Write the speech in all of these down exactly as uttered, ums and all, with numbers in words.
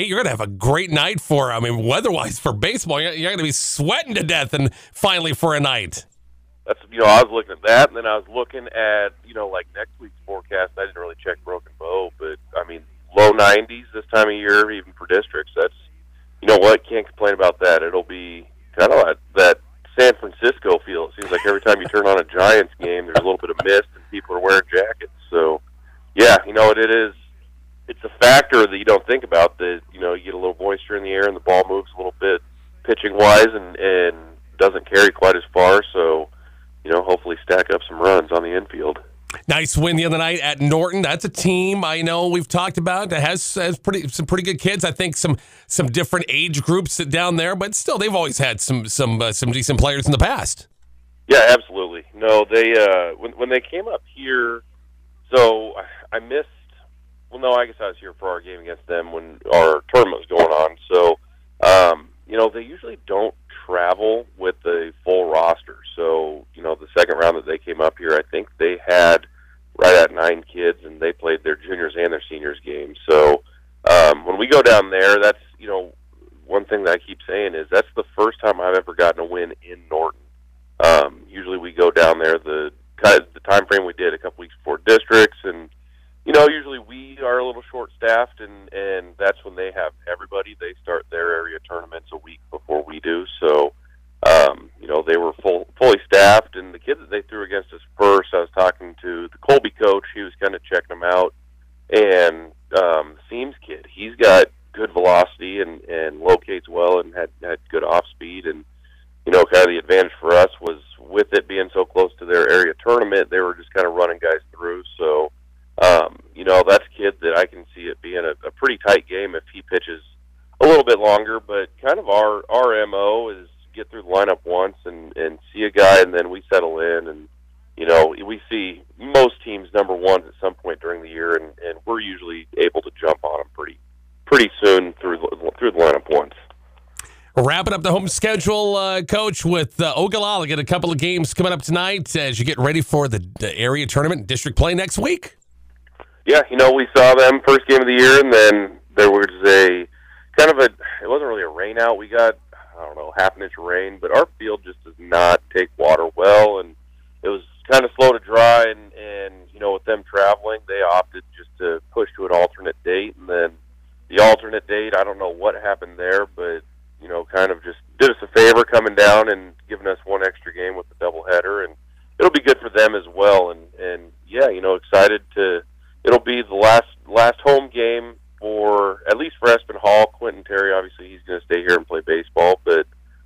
hey, you're going to have a great night for, I mean, weather-wise for baseball. You're, you're going to be sweating to death and finally for a night. That's, you know, I was looking at that, and then I was looking at, you know, like next week's forecast. I didn't really check Broken Bow, but, I mean, low nineties this time of year, even for districts. That's, you know what, can't complain about that. It'll be kind of like that San Francisco feel. It seems like every time you turn on a Giants game, there's a little bit of mist and people are wearing jackets. So, yeah, you know what it is. It's a factor that you don't think about, that, you know, you get a little moisture in the air and the ball moves a little bit pitching-wise and, and doesn't carry quite as far. So, you know, hopefully stack up some runs on the infield. Nice win the other night at Norton. That's a team I know we've talked about that has, has pretty some pretty good kids. I think some some different age groups down there, but still they've always had some some uh, some decent players in the past. Yeah, absolutely. No, they uh, when when they came up here, so I missed. Well, no, I guess I was here for our game against them when our tournament was going on. So, um, you know, they usually don't travel with the full roster. So, you know, the second round that they came up here, I think they had right at nine kids, and they played their juniors and their seniors game. So, um, when we go down there, that's, you know, one thing that I keep saying is that's the first time I've ever gotten a win in Norton. Um, usually we go down there the the time frame we did a couple weeks before districts, and you know, usually we are a little short-staffed, and, and that's when they have everybody. They start their area tournaments a week before we do. So, um, you know, they were full, fully staffed. And the kid that they threw against us first, I was talking to the Colby coach. He was kind of checking them out. And um, Seams kid, he's got good velocity and, and locates well and had, had good off-speed. And, you know, kind of the advantage for us was with it being so close to their area tournament, they were just kind of running guys through. So, Um, you know, that's a kid that I can see it being a, a pretty tight game if he pitches a little bit longer. But kind of our, our M O is get through the lineup once and, and see a guy, and then we settle in. And, you know, we see most teams number ones at some point during the year, and, and we're usually able to jump on them pretty pretty soon through, through the lineup once. Wrapping up the home schedule, uh, Coach, with uh, Ogallala. Get a couple of games coming up tonight as you get ready for the, the area tournament district play next week. Yeah, you know, we saw them first game of the year, and then there was a kind of a, it wasn't really a rain out. We got, I don't know, half an inch of rain, but our field just does not take water well, and it was kind of slow to dry, and, and you know, with them traveling, they opted just to push to an alternate date, and then the alternate date, I don't know what happened there, but, you know, kind of just did us a favor coming down and giving us one extra game with the doubleheader, and it'll be good for them as well, and, and yeah, you know, excited to, it'll be the last last home game for, at least for Espen Hall. Quentin Terry, obviously, he's going to stay here and play baseball. But,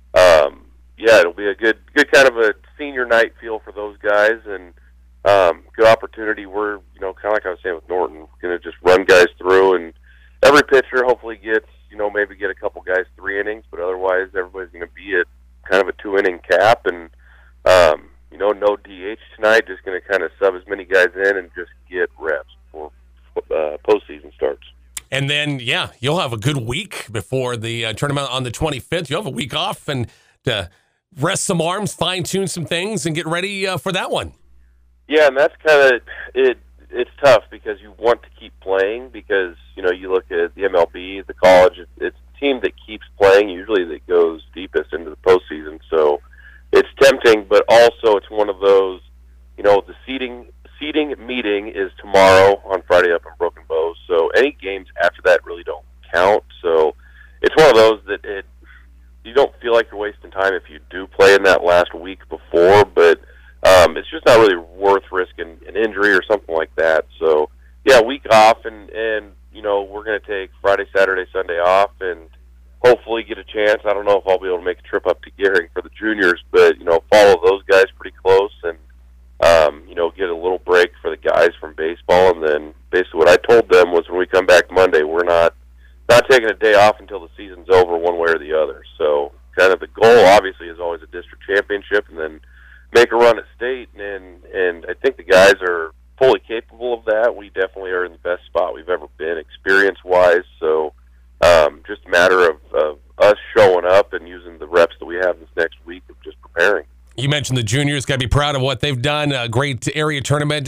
um, yeah, it'll be a good good kind of a senior night feel for those guys. And um, good opportunity. We're, you know, kind of like I was saying with Norton, going to just run guys through. And every pitcher hopefully gets, you know, maybe get a couple guys three innings. But otherwise, everybody's going to be at kind of a two-inning cap. And, um, you know, no D H tonight. Just going to kind of sub as many guys in and just get reps before uh, postseason starts. And then, yeah, you'll have a good week before the uh, tournament on the twenty-fifth. You'll have a week off and to rest some arms, fine-tune some things, and get ready uh, for that one. Yeah, and that's kind of it. It's tough because you want to keep playing because, you know, you look at the M L B, the college, it's a team that keeps playing, usually that goes deepest into the postseason. So it's tempting, but also it's one of those, you know, the seeding seeding meeting is tomorrow on Friday up in Broken Bow. So any games after that really don't count. So it's one of those that it you don't feel like you're wasting time if you do play in that last week before, but um, it's just not really worth risking an injury or something like that. So yeah, week off, and and you know, we're going to take Friday, Saturday, Sunday off, and hopefully get a chance. I don't know if I'll be able to make a trip up to Gehring for the juniors, but, you know, follow those guys pretty close and, um, you know, get a little break for the guys from baseball. And then basically what I told them was when we come back Monday, we're not, not taking a day off until the season's over one way or the other. So kind of the goal, obviously, is always a district championship and then make a run at state. And, and I think the guys are fully capable of that. We definitely are in the best spot we've ever been experience-wise. So, Um, just a matter of, of us showing up and using the reps that we have this next week of just preparing. You mentioned the juniors. Got to be proud of what they've done. A great area tournament, and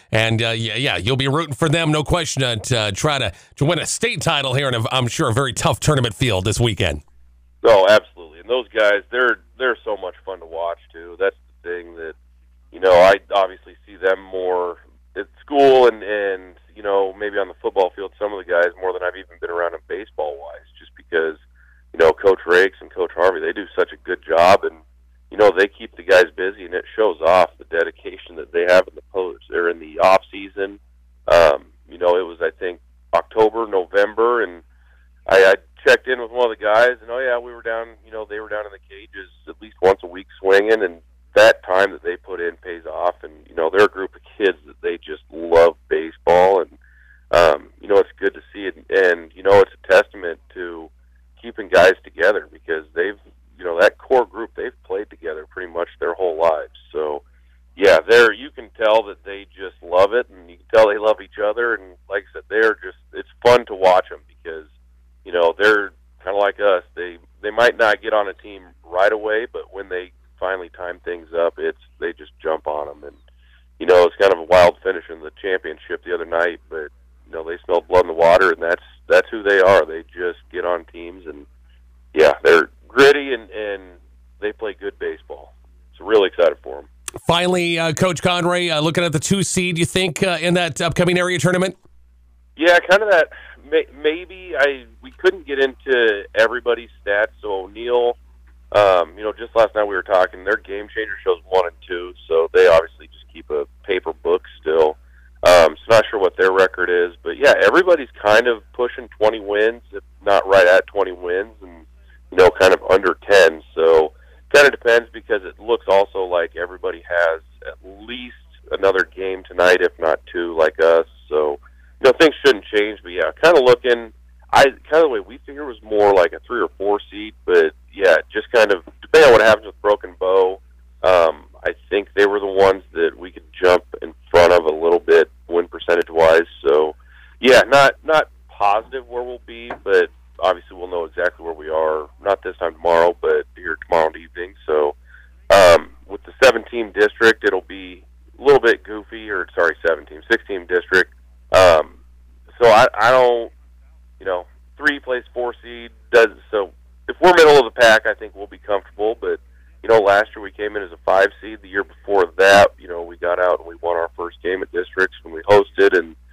And, uh, yeah, yeah, you'll be rooting for them, no question, uh, to uh, try to, to win a state title here in, a, I'm sure, a very tough tournament field this weekend. Oh, absolutely. And those guys, they're they're so much fun to watch, too. That's the thing that, you know, I obviously see them more at school and, and, you know, maybe on the football field, some of the guys more than I've even been around them baseball-wise, just because, you know, Coach Rakes and Coach Harvey, they do such a good job, and, you know, they keep the guys busy, and it shows off the dedication that they have in the post. They're in the off season. Um, you know, it was, I think, October, November, and I, I checked in with one of the guys, and, oh, yeah, we were down, you know, they were down in the cages at least once a week swinging, and that time that they put in pays off. And, you know, they're a group of kids that they just love baseball, and, um, you know, it's good to see it. And, you know, it's a testament to keeping guys together because they've, you know, that core group, they've played together pretty much their whole lives. So, yeah, they're, you can tell that they just love it, and you can tell they love each other. And like I said, they're just, it's fun to watch them because, you know, they're kind of like us. They, they might not get on a team right away, but when they finally time things up, it's, they just jump on them. And, you know, it's kind of a wild finish in the championship the other night, but, you know, they smelled blood in the water, and that's, that's who they are. They just get on teams, and, yeah, they're gritty, and, and they play good baseball. So really excited for them. Finally, uh, Coach Conroy, uh, looking at the two seed, you think, uh, in that upcoming area tournament? Yeah, kind of that. May, maybe I we couldn't get into everybody's stats. So O'Neill, um, you know, just last night we were talking. Their game changer shows one and two, so they obviously just keep a paper book still. Um, so not sure what their record is, but yeah, everybody's kind of pushing twenty wins, if not right at twenty wins, and you know, kind of under ten. So kind of depends because it looks also like everybody has at least another game tonight, if not two, like us. So, you know, things shouldn't change. But yeah, kind of looking, I kind of the way we figure was more like a three or four seed. But yeah, just kind of depending on what happens with Broken Bow, um, I think they were the ones that we could jump in front of a little bit, win percentage wise. So yeah, not not positive where we'll be, but obviously we'll know exactly where we are, not this time tomorrow, but here tomorrow evening. So um, with the seven-team district, it'll be a little bit goofy, or sorry, seven-team, six-team district. Um, so I, I don't, you know, three plays four seed. Does so if we're middle of the pack, I think we'll be comfortable. But, you know, last year we came in as a five seed. The year before that, you know, we got out and we won our first game at districts when we hosted, and